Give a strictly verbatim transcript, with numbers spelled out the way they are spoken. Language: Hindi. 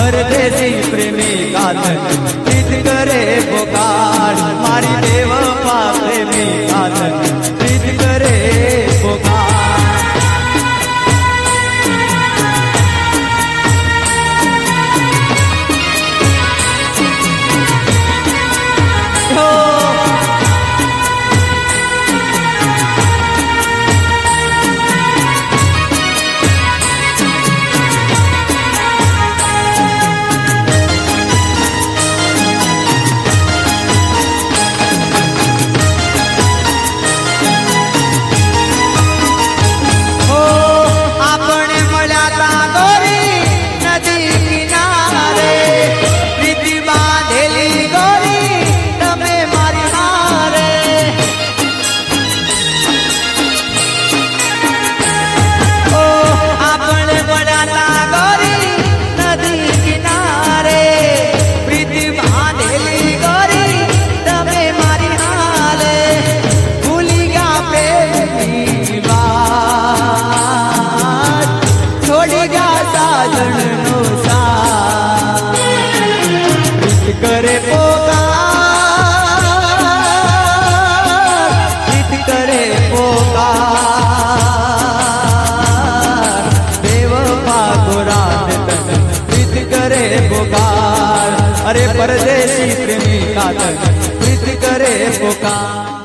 परदेसी प्रेमी कातन प्रीत करे पुकार मारी बेवफा प्रेमी कातन प्रीत करे पुकार। करे पुकार प्रीत करे पुकार बेवफा गुरान प्रीत करे पुकार। अरे परदेसी प्रेमी कातन प्रीत करे पुकार।